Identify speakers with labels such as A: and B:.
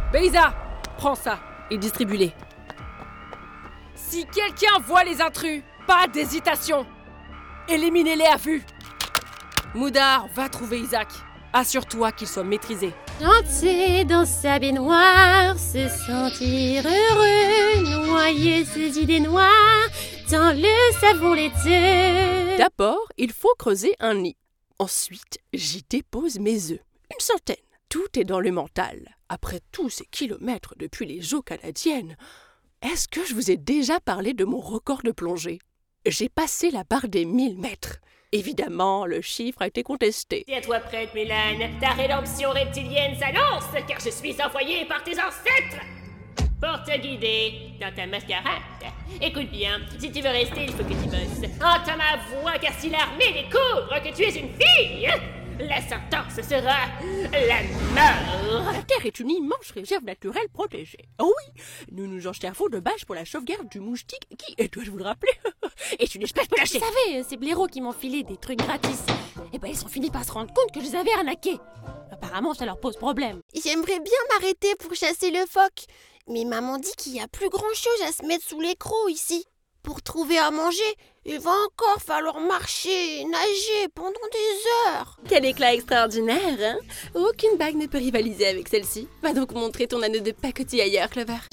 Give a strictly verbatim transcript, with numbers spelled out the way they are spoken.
A: Beisa, prends ça et distribue-les. Si quelqu'un voit les intrus, pas d'hésitation. Éliminez-les à vue. Moudar, va trouver Isaac. Assure-toi qu'il soit maîtrisé.
B: Danser dans sa baignoire, se sentir heureux, noyer ses idées noires dans le savon laiteux.
C: D'abord, il faut creuser un nid. Ensuite, j'y dépose mes œufs. Une centaine. Tout est dans le mental. Après tous ces kilomètres depuis les eaux canadiennes, est-ce que je vous ai déjà parlé de mon record de plongée? J'ai passé la barre des mille mètres. Évidemment, le chiffre a été contesté.
D: Tiens-toi prête, Mélane. Ta rédemption reptilienne s'annonce, car je suis envoyé par tes ancêtres pour te guider dans ta mascarade. Écoute bien, si tu veux rester, il faut que tu bosses. Entends ma voix, car si l'armée découvre que tu es une fille, la sentence sera la mort.
C: La Terre est une immense réserve naturelle protégée. Oh oui, nous nous en servons de base pour la sauvegarde du moustique qui, dois-je vous le rappeler, est une espèce
B: Vous
C: menacée.
B: savez, ces blaireaux qui m'ont filé des trucs gratis, eh ben ils ont fini par se rendre compte que je les avais arnaqués. Apparemment, ça leur pose problème.
E: J'aimerais bien m'arrêter pour chasser le phoque, mais maman dit qu'il y a plus grand-chose à se mettre sous les crocs ici. Pour trouver à manger, il va encore falloir marcher, nager pendant des heures.
C: Quel éclat extraordinaire, hein? Aucune bague ne peut rivaliser avec celle-ci. Va donc montrer ton anneau de pacotille ailleurs, Clover.